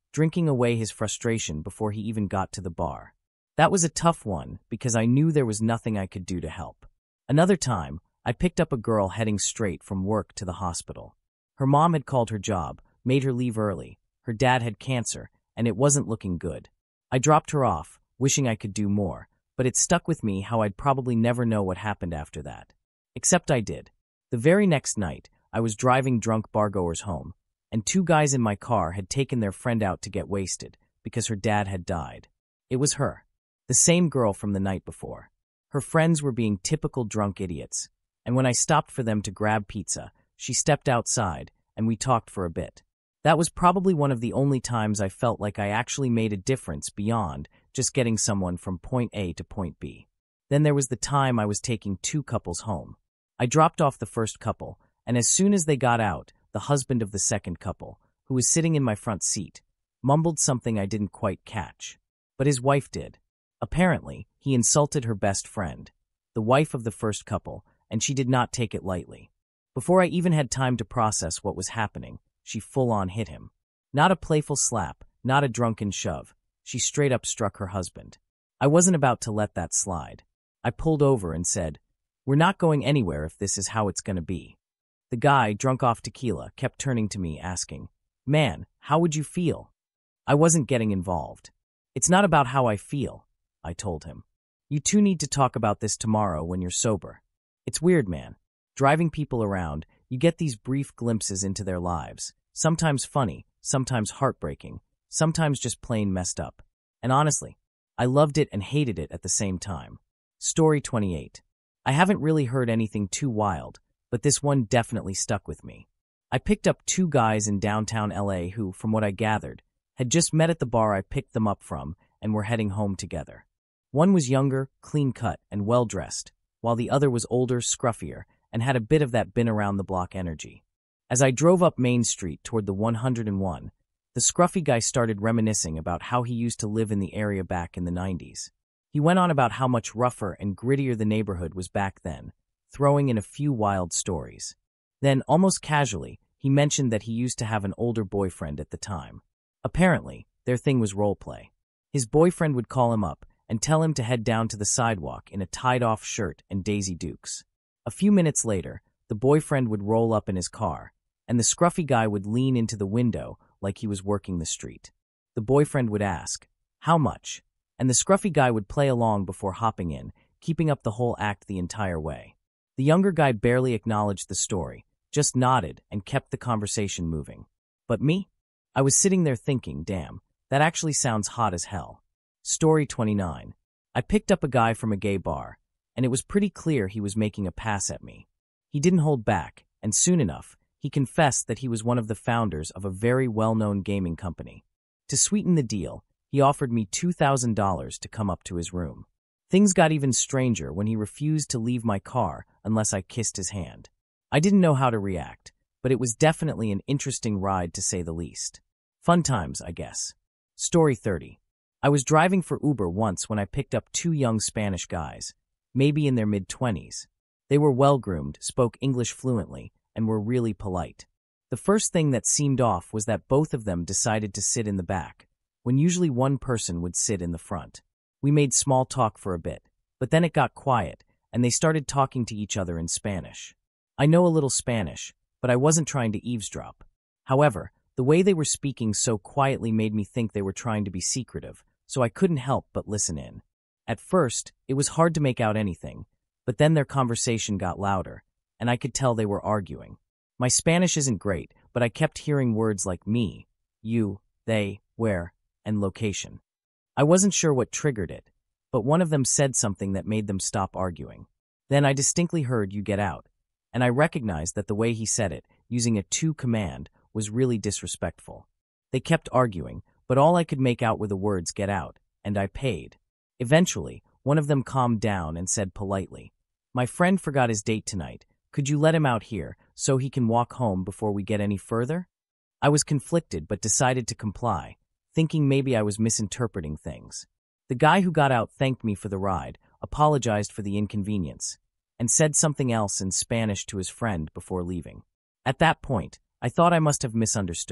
drinking away his frustration before he even got to the bar. That was a tough one because I knew there was nothing I could do to help. Another time, I picked up a girl heading straight from work to the hospital. Her mom had called her job, made her leave early. Her dad had cancer, and it wasn't looking good. I dropped her off, wishing I could do more, but it stuck with me how I'd probably never know what happened after that. Except I did. The very next night, I was driving drunk bargoers home, and two guys in my car had taken their friend out to get wasted because her dad had died. It was her, the same girl from the night before. Her friends were being typical drunk idiots, and when I stopped for them to grab pizza, she stepped outside, and we talked for a bit. That was probably one of the only times I felt like I actually made a difference beyond just getting someone from point A to point B. Then there was the time I was taking two couples home. I dropped off the first couple, and as soon as they got out, the husband of the second couple, who was sitting in my front seat, mumbled something I didn't quite catch. But his wife did. Apparently, he insulted her best friend, the wife of the first couple, and she did not take it lightly. Before I even had time to process what was happening, she full-on hit him. Not a playful slap, not a drunken shove. She straight up struck her husband. I wasn't about to let that slide. I pulled over and said, "We're not going anywhere if this is how it's going to be." The guy, drunk off tequila, kept turning to me asking, "Man, how would you feel?" I wasn't getting involved. "It's not about how I feel," I told him. "You two need to talk about this tomorrow when you're sober." It's weird, man. Driving people around, you get these brief glimpses into their lives. Sometimes funny, sometimes heartbreaking, sometimes just plain messed up. And honestly, I loved it and hated it at the same time. Story 28. I haven't really heard anything too wild, but this one definitely stuck with me. I picked up two guys in downtown LA who, from what I gathered, had just met at the bar I picked them up from and were heading home together. One was younger, clean-cut, and well-dressed, while the other was older, scruffier, and had a bit of that been-around-the-block energy. As I drove up Main Street toward the 101, the scruffy guy started reminiscing about how he used to live in the area back in the 90s. He went on about how much rougher and grittier the neighborhood was back then, throwing in a few wild stories. Then, almost casually, he mentioned that he used to have an older boyfriend at the time. Apparently, their thing was role play. His boyfriend would call him up and tell him to head down to the sidewalk in a tied-off shirt and Daisy Dukes. A few minutes later, the boyfriend would roll up in his car, and the scruffy guy would lean into the window like he was working the street. The boyfriend would ask, "How much?" And the scruffy guy would play along before hopping in, keeping up the whole act the entire way. The younger guy barely acknowledged the story, just nodded and kept the conversation moving. But me? I was sitting there thinking, damn, that actually sounds hot as hell. Story 29. I picked up a guy from a gay bar, and it was pretty clear he was making a pass at me. He didn't hold back, and soon enough, he confessed that he was one of the founders of a very well-known gaming company. To sweeten the deal, he offered me $2,000 to come up to his room. Things got even stranger when he refused to leave my car unless I kissed his hand. I didn't know how to react, but it was definitely an interesting ride to say the least. Fun times, I guess. Story 30. I was driving for Uber once when I picked up two young Spanish guys, maybe in their mid-20s. They were well-groomed, spoke English fluently, and were really polite. The first thing that seemed off was that both of them decided to sit in the back, when usually one person would sit in the front. We made small talk for a bit, but then it got quiet, and they started talking to each other in Spanish. I know a little Spanish, but I wasn't trying to eavesdrop. However, the way they were speaking so quietly made me think they were trying to be secretive, so I couldn't help but listen in. At first, it was hard to make out anything, but then their conversation got louder, and I could tell they were arguing. My Spanish isn't great, but I kept hearing words like me, you, they, where, and location. I wasn't sure what triggered it, but one of them said something that made them stop arguing. Then I distinctly heard "you get out," and I recognized that the way he said it, using a to command, was really disrespectful. They kept arguing, but all I could make out were the words "get out," and I paid. Eventually, one of them calmed down and said politely, "My friend forgot his date tonight. Could you let him out here so he can walk home before we get any further?" I was conflicted but decided to comply, thinking maybe I was misinterpreting things. The guy who got out thanked me for the ride, apologized for the inconvenience, and said something else in Spanish to his friend before leaving. At that point, I thought I must have misunderstood,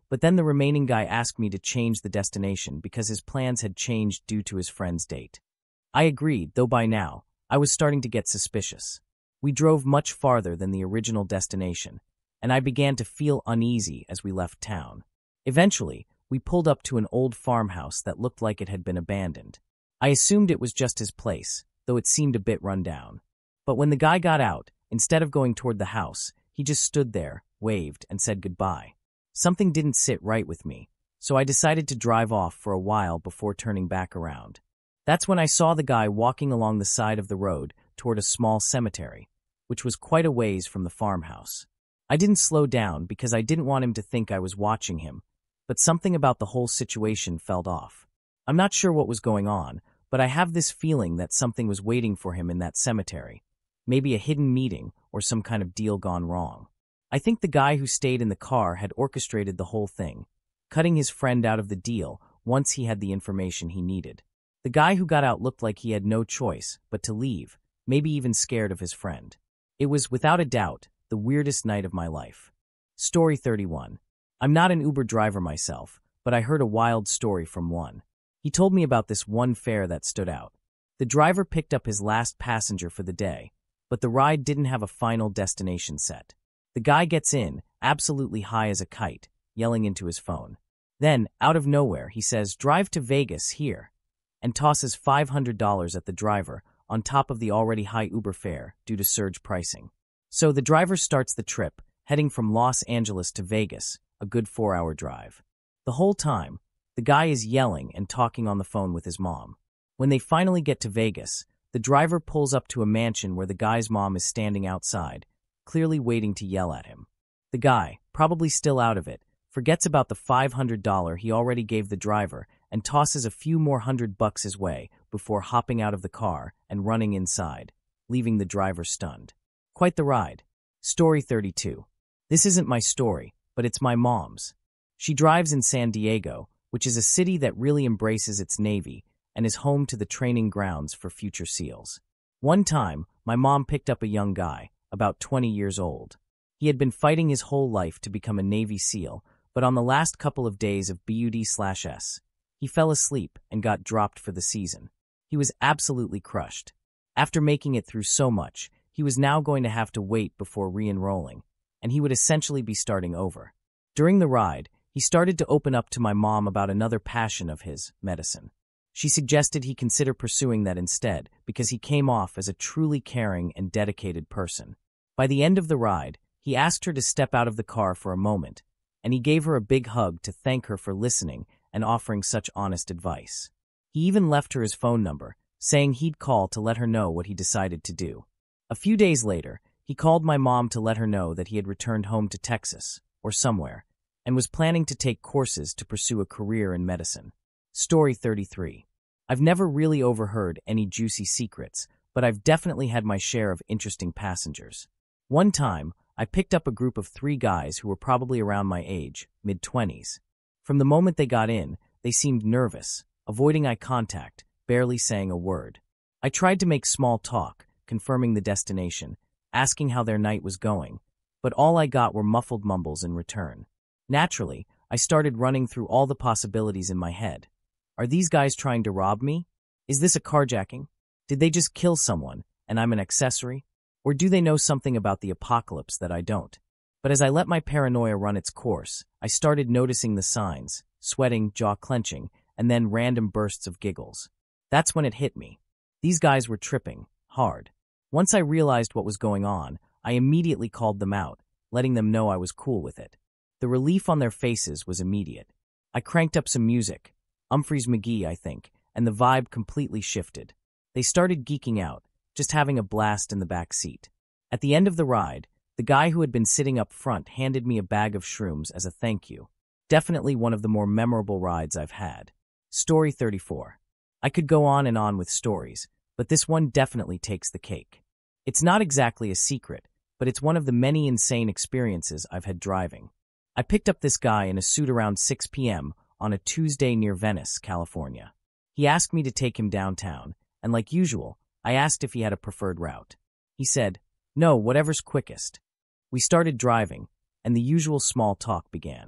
but then the remaining guy asked me to change the destination because his plans had changed due to his friend's date. I agreed, though by now, I was starting to get suspicious. We drove much farther than the original destination, and I began to feel uneasy as we left town. Eventually, we pulled up to an old farmhouse that looked like it had been abandoned. I assumed it was just his place, though it seemed a bit run down. But when the guy got out, instead of going toward the house, he just stood there, waved, and said goodbye. Something didn't sit right with me, so I decided to drive off for a while before turning back around. That's when I saw the guy walking along the side of the road toward a small cemetery, which was quite a ways from the farmhouse. I didn't slow down because I didn't want him to think I was watching him, but something about the whole situation felt off. I'm not sure what was going on, but I have this feeling that something was waiting for him in that cemetery. Maybe a hidden meeting or some kind of deal gone wrong. I think the guy who stayed in the car had orchestrated the whole thing, cutting his friend out of the deal once he had the information he needed. The guy who got out looked like he had no choice but to leave, maybe even scared of his friend. It was, without a doubt, the weirdest night of my life. Story 31. I'm not an Uber driver myself, but I heard a wild story from one. He told me about this one fare that stood out. The driver picked up his last passenger for the day, but the ride didn't have a final destination set. The guy gets in, absolutely high as a kite, yelling into his phone. Then, out of nowhere, he says, "Drive to Vegas here," and tosses $500 at the driver on top of the already high Uber fare due to surge pricing. So the driver starts the trip, heading from Los Angeles to Vegas, a good 4-hour drive. The whole time, the guy is yelling and talking on the phone with his mom. When they finally get to Vegas, the driver pulls up to a mansion where the guy's mom is standing outside, clearly waiting to yell at him. The guy, probably still out of it, forgets about the $500 he already gave the driver and tosses a few more $100 his way before hopping out of the car and running inside, leaving the driver stunned. Quite the ride. Story 32. This isn't my story, but it's my mom's. She drives in San Diego, which is a city that really embraces its Navy and is home to the training grounds for future SEALs. One time, my mom picked up a young guy, about 20 years old. He had been fighting his whole life to become a Navy SEAL, but on the last couple of days of BUD/S, he fell asleep and got dropped for the season. He was absolutely crushed. After making it through so much, he was now going to have to wait before re-enrolling, and he would essentially be starting over. During the ride, he started to open up to my mom about another passion of his, medicine. She suggested he consider pursuing that instead because he came off as a truly caring and dedicated person. By the end of the ride, he asked her to step out of the car for a moment, and he gave her a big hug to thank her for listening and offering such honest advice. He even left her his phone number, saying he'd call to let her know what he decided to do. A few days later, he called my mom to let her know that he had returned home to Texas, or somewhere, and was planning to take courses to pursue a career in medicine. Story 33. I've never really overheard any juicy secrets, but I've definitely had my share of interesting passengers. One time, I picked up a group of 3 guys who were probably around my age, mid-20s. From the moment they got in, they seemed nervous, avoiding eye contact, barely saying a word. I tried to make small talk, confirming the destination, asking how their night was going, but all I got were muffled mumbles in return. Naturally, I started running through all the possibilities in my head. Are these guys trying to rob me? Is this a carjacking? Did they just kill someone, and I'm an accessory? Or do they know something about the apocalypse that I don't? But as I let my paranoia run its course, I started noticing the signs, sweating, jaw clenching, and then random bursts of giggles. That's when it hit me. These guys were tripping, hard. Once I realized what was going on, I immediately called them out, letting them know I was cool with it. The relief on their faces was immediate. I cranked up some music, Humphreys McGee, I think, and the vibe completely shifted. They started geeking out, just having a blast in the back seat. At the end of the ride, the guy who had been sitting up front handed me a bag of shrooms as a thank you. Definitely one of the more memorable rides I've had. Story 34. I could go on and on with stories, but this one definitely takes the cake. It's not exactly a secret, but it's one of the many insane experiences I've had driving. I picked up this guy in a suit around 6 p.m. on a Tuesday near Venice, California. He asked me to take him downtown, and like usual, I asked if he had a preferred route. He said, "No, whatever's quickest." We started driving, and the usual small talk began.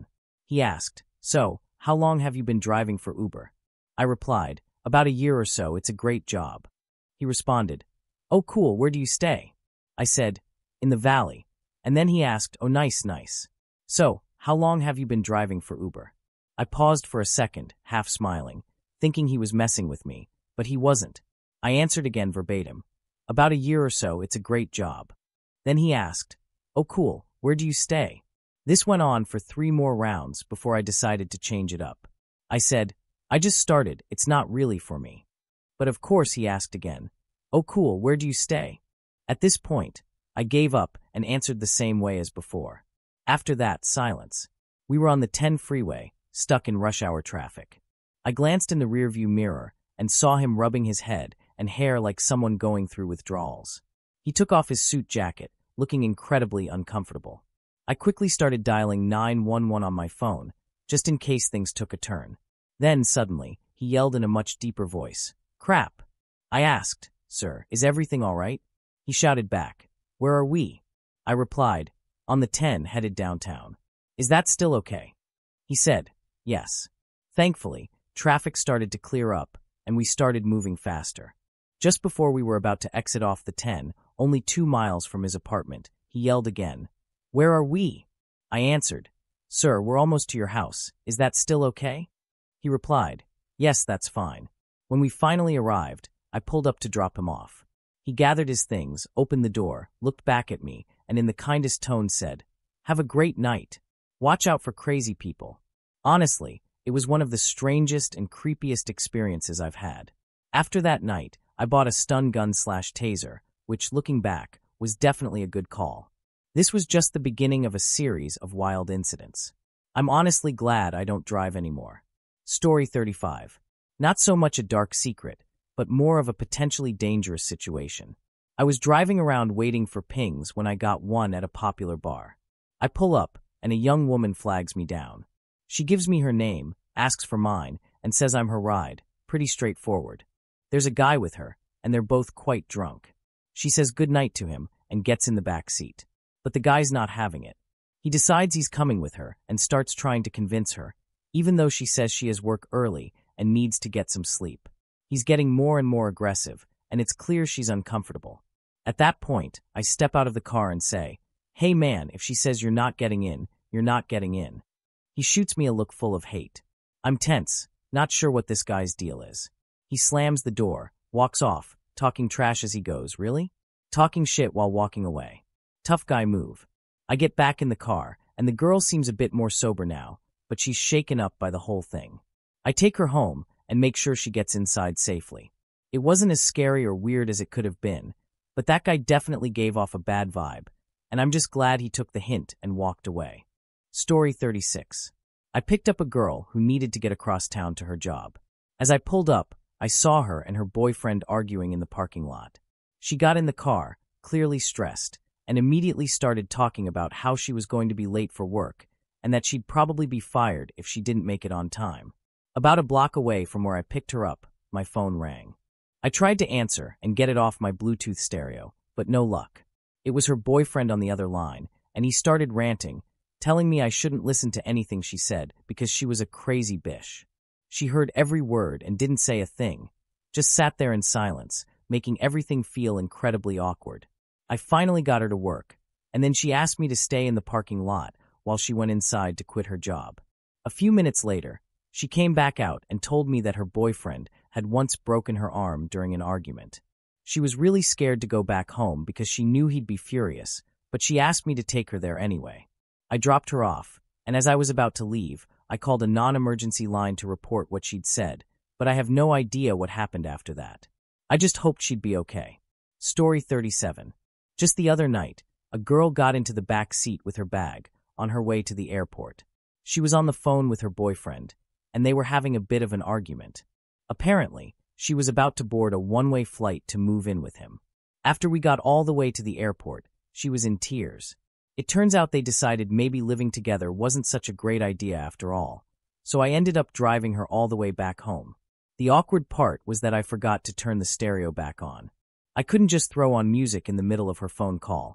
He asked, "So, how long have you been driving for Uber?" I replied, "About a year or so, it's a great job." He responded, "Oh cool, where do you stay?" I said, "In the valley." And then he asked, "Oh nice, nice. So, how long have you been driving for Uber?" I paused for a second, half smiling, thinking he was messing with me, but he wasn't. I answered again verbatim, "About a year or so, it's a great job." Then he asked, "Oh cool, where do you stay?" This went on for 3 more rounds before I decided to change it up. I said, "I just started, it's not really for me." But of course he asked again, "Oh cool, where do you stay?" At this point, I gave up and answered the same way as before. After that, silence. We were on the 10 freeway, stuck in rush hour traffic. I glanced in the rearview mirror and saw him rubbing his head and hair like someone going through withdrawals. He took off his suit jacket, looking incredibly uncomfortable. I quickly started dialing 911 on my phone, just in case things took a turn. Then, suddenly, he yelled in a much deeper voice, "Crap!" I asked, "Sir, is everything all right?" He shouted back, "Where are we?" I replied, "On the 10 headed downtown. Is that still okay?" He said, "Yes." Thankfully, traffic started to clear up, and we started moving faster. Just before we were about to exit off the 10, only 2 miles from his apartment, he yelled again, "Where are we?" I answered, "Sir, we're almost to your house. Is that still okay?" He replied, "Yes, that's fine." When we finally arrived, I pulled up to drop him off. He gathered his things, opened the door, looked back at me, and in the kindest tone said, "Have a great night. Watch out for crazy people." Honestly, it was one of the strangest and creepiest experiences I've had. After that night, I bought a stun gun/taser, which, looking back, was definitely a good call. This was just the beginning of a series of wild incidents. I'm honestly glad I don't drive anymore. Story 35. Not so much a dark secret, but more of a potentially dangerous situation. I was driving around waiting for pings when I got one at a popular bar. I pull up, and a young woman flags me down. She gives me her name, asks for mine, and says I'm her ride. Pretty straightforward. There's a guy with her, and they're both quite drunk. She says goodnight to him and gets in the back seat. But the guy's not having it. He decides he's coming with her and starts trying to convince her, even though she says she has work early and needs to get some sleep. He's getting more and more aggressive, and it's clear she's uncomfortable. At that point, I step out of the car and say, "Hey man, if she says you're not getting in, you're not getting in." He shoots me a look full of hate. I'm tense, not sure what this guy's deal is. He slams the door, walks off, talking trash as he goes. Really? Talking shit while walking away. Tough guy move. I get back in the car, and the girl seems a bit more sober now, but she's shaken up by the whole thing. I take her home and make sure she gets inside safely. It wasn't as scary or weird as it could have been, but that guy definitely gave off a bad vibe, and I'm just glad he took the hint and walked away. Story 36. I picked up a girl who needed to get across town to her job. As I pulled up, I saw her and her boyfriend arguing in the parking lot. She got in the car, clearly stressed, and immediately started talking about how she was going to be late for work and that she'd probably be fired if she didn't make it on time. About a block away from where I picked her up, my phone rang. I tried to answer and get it off my Bluetooth stereo, but no luck. It was her boyfriend on the other line, and he started ranting, telling me I shouldn't listen to anything she said because she was a crazy bitch. She heard every word and didn't say a thing, just sat there in silence, making everything feel incredibly awkward. I finally got her to work, and then she asked me to stay in the parking lot while she went inside to quit her job. A few minutes later, she came back out and told me that her boyfriend had once broken her arm during an argument. She was really scared to go back home because she knew he'd be furious, but she asked me to take her there anyway. I dropped her off, and as I was about to leave, I called a non-emergency line to report what she'd said, but I have no idea what happened after that. I just hoped she'd be okay. Story 37. Just the other night, a girl got into the back seat with her bag on her way to the airport. She was on the phone with her boyfriend, and they were having a bit of an argument. Apparently, she was about to board a one-way flight to move in with him. After we got all the way to the airport, she was in tears. It turns out they decided maybe living together wasn't such a great idea after all, so I ended up driving her all the way back home. The awkward part was that I forgot to turn the stereo back on. I couldn't just throw on music in the middle of her phone call,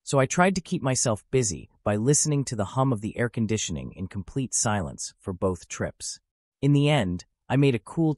so I tried to keep myself busy by listening to the hum of the air conditioning in complete silence for both trips. In the end, I made a cool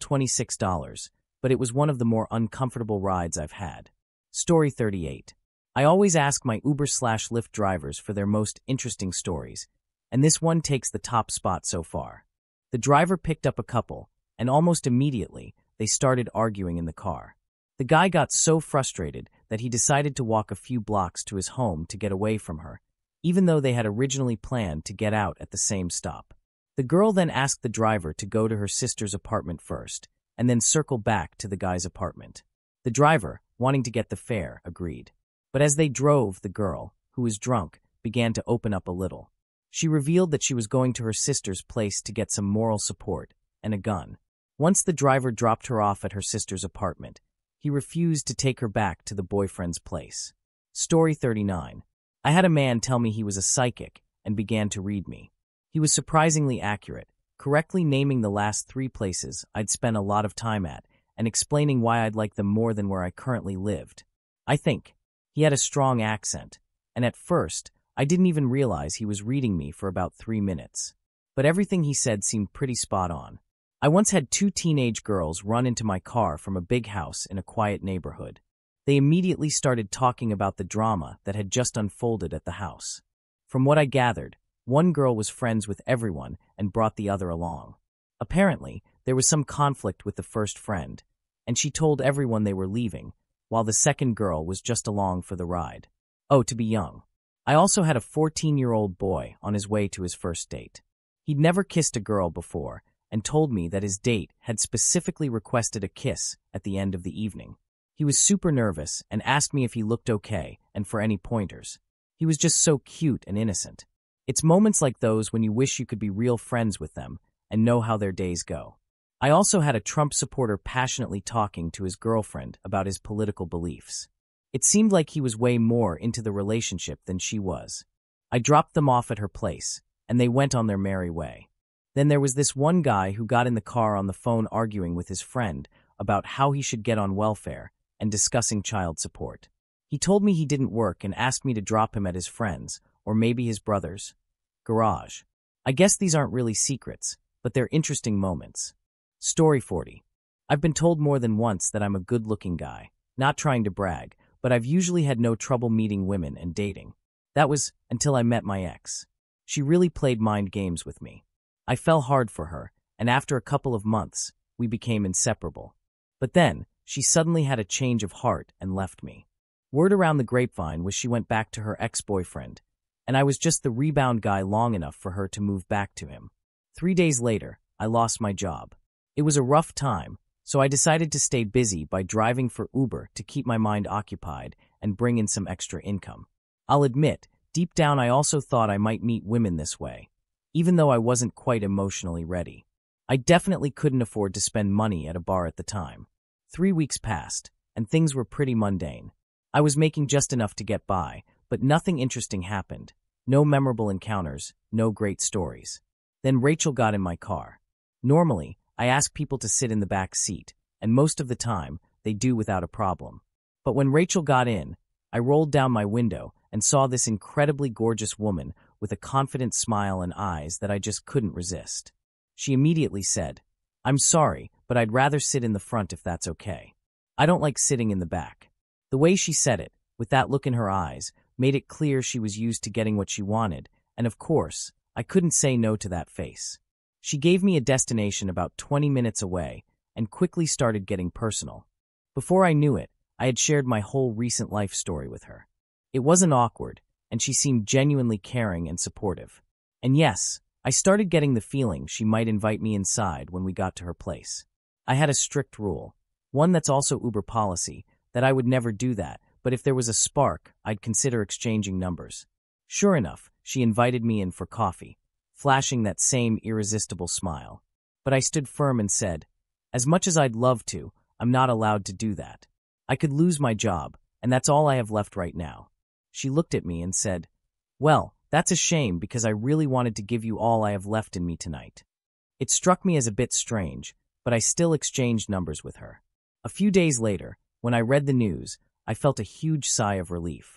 $26, but it was one of the more uncomfortable rides I've had. Story 38. I always ask my Uber/Lyft drivers for their most interesting stories, and this one takes the top spot so far. The driver picked up a couple, and almost immediately, they started arguing in the car. The guy got so frustrated that he decided to walk a few blocks to his home to get away from her, even though they had originally planned to get out at the same stop. The girl then asked the driver to go to her sister's apartment first, and then circle back to the guy's apartment. The driver, wanting to get the fare, agreed. But as they drove, the girl, who was drunk, began to open up a little. She revealed that she was going to her sister's place to get some moral support and a gun. Once the driver dropped her off at her sister's apartment, he refused to take her back to the boyfriend's place. Story 39. I had a man tell me he was a psychic and began to read me. He was surprisingly accurate, correctly naming the last 3 places I'd spent a lot of time at and explaining why I'd like them more than where I currently lived. I think he had a strong accent, and at first, I didn't even realize he was reading me for about 3 minutes. But everything he said seemed pretty spot on. I once had 2 teenage girls run into my car from a big house in a quiet neighborhood. They immediately started talking about the drama that had just unfolded at the house. From what I gathered, one girl was friends with everyone and brought the other along. Apparently, there was some conflict with the first friend, and she told everyone they were leaving, while the second girl was just along for the ride. Oh, to be young. I also had a 14-year-old boy on his way to his first date. He'd never kissed a girl before and told me that his date had specifically requested a kiss at the end of the evening. He was super nervous and asked me if he looked okay and for any pointers. He was just so cute and innocent. It's moments like those when you wish you could be real friends with them and know how their days go. I also had a Trump supporter passionately talking to his girlfriend about his political beliefs. It seemed like he was way more into the relationship than she was. I dropped them off at her place, and they went on their merry way. Then there was this one guy who got in the car on the phone arguing with his friend about how he should get on welfare and discussing child support. He told me he didn't work and asked me to drop him at his friend's, or maybe his brother's, garage. I guess these aren't really secrets, but they're interesting moments. Story 40. I've been told more than once that I'm a good-looking guy, not trying to brag, but I've usually had no trouble meeting women and dating. That was until I met my ex. She really played mind games with me. I fell hard for her, and after a couple of months, we became inseparable. But then, she suddenly had a change of heart and left me. Word around the grapevine was she went back to her ex-boyfriend, and I was just the rebound guy long enough for her to move back to him. 3 days later, I lost my job. It was a rough time, so I decided to stay busy by driving for Uber to keep my mind occupied and bring in some extra income. I'll admit, deep down I also thought I might meet women this way, even though I wasn't quite emotionally ready. I definitely couldn't afford to spend money at a bar at the time. 3 weeks passed, and things were pretty mundane. I was making just enough to get by, but nothing interesting happened. No memorable encounters, no great stories. Then Rachel got in my car. Normally, I ask people to sit in the back seat, and most of the time, they do without a problem. But when Rachel got in, I rolled down my window and saw this incredibly gorgeous woman with a confident smile and eyes that I just couldn't resist. She immediately said, "I'm sorry, but I'd rather sit in the front if that's okay. I don't like sitting in the back." The way she said it, with that look in her eyes, made it clear she was used to getting what she wanted, and of course, I couldn't say no to that face. She gave me a destination about 20 minutes away and quickly started getting personal. Before I knew it, I had shared my whole recent life story with her. It wasn't awkward, and she seemed genuinely caring and supportive. And yes, I started getting the feeling she might invite me inside when we got to her place. I had a strict rule, one that's also Uber policy, that I would never do that, but if there was a spark, I'd consider exchanging numbers. Sure enough, she invited me in for coffee, flashing that same irresistible smile. But I stood firm and said, as much as I'd love to, I'm not allowed to do that. I could lose my job, and that's all I have left right now. She looked at me and said, "Well, that's a shame because I really wanted to give you all I have left in me tonight." It struck me as a bit strange, but I still exchanged numbers with her. A few days later, when I read the news, I felt a huge sigh of relief.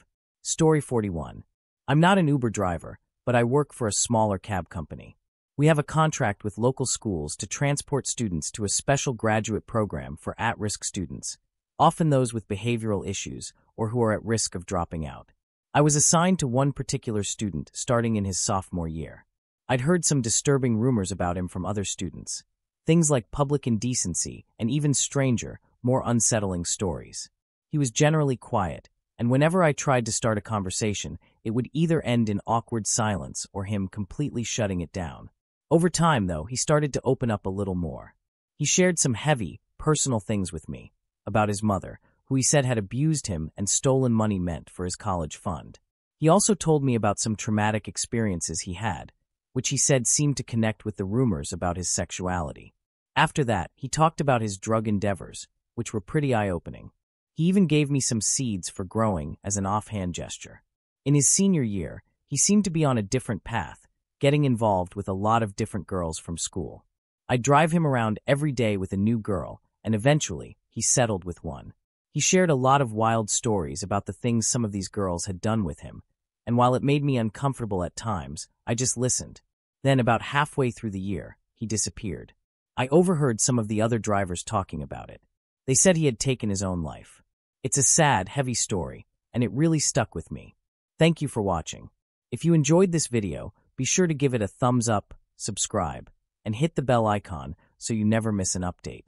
Story 41. I'm not an Uber driver, but I work for a smaller cab company. We have a contract with local schools to transport students to a special graduate program for at-risk students, often those with behavioral issues or who are at risk of dropping out. I was assigned to one particular student starting in his sophomore year. I'd heard some disturbing rumors about him from other students. Things like public indecency and even stranger, more unsettling stories. He was generally quiet, and whenever I tried to start a conversation, it would either end in awkward silence or him completely shutting it down. Over time, though, he started to open up a little more. He shared some heavy, personal things with me, about his mother, who he said had abused him and stolen money meant for his college fund. He also told me about some traumatic experiences he had, which he said seemed to connect with the rumors about his sexuality. After that, he talked about his drug endeavors, which were pretty eye-opening. He even gave me some seeds for growing as an offhand gesture. In his senior year, he seemed to be on a different path, getting involved with a lot of different girls from school. I'd drive him around every day with a new girl, and eventually, he settled with one. He shared a lot of wild stories about the things some of these girls had done with him, and while it made me uncomfortable at times, I just listened. Then, about halfway through the year, he disappeared. I overheard some of the other drivers talking about it. They said he had taken his own life. It's a sad, heavy story, and it really stuck with me. Thank you for watching. If you enjoyed this video, be sure to give it a thumbs up, subscribe, and hit the bell icon so you never miss an update.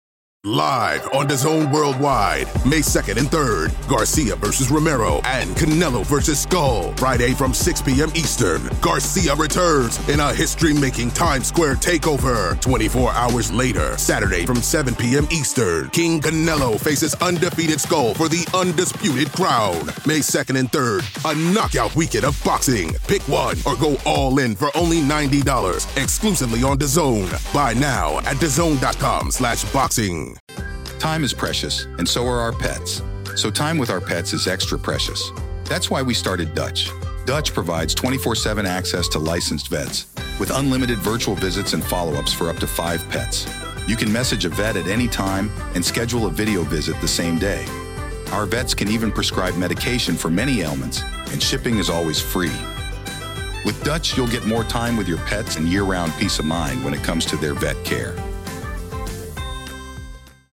Live on DAZN Worldwide, May 2nd and 3rd, Garcia versus Romero and Canelo versus Skull. Friday from 6 p.m. Eastern, Garcia returns in a history-making Times Square takeover. 24 hours later, Saturday from 7 p.m. Eastern, King Canelo faces undefeated Skull for the undisputed crown. May 2nd and 3rd, a knockout weekend of boxing. Pick one or go all in for only $90, exclusively on DAZN. Buy now at DAZN.com/boxing. Time is precious, and so are our pets. So time with our pets is extra precious. That's why we started Dutch. Dutch provides 24/7 access to licensed vets, with unlimited virtual visits and follow-ups for up to 5 pets. You can message a vet at any time and schedule a video visit the same day. Our vets can even prescribe medication for many ailments, and shipping is always free. With Dutch, you'll get more time with your pets and year-round peace of mind when it comes to their vet care.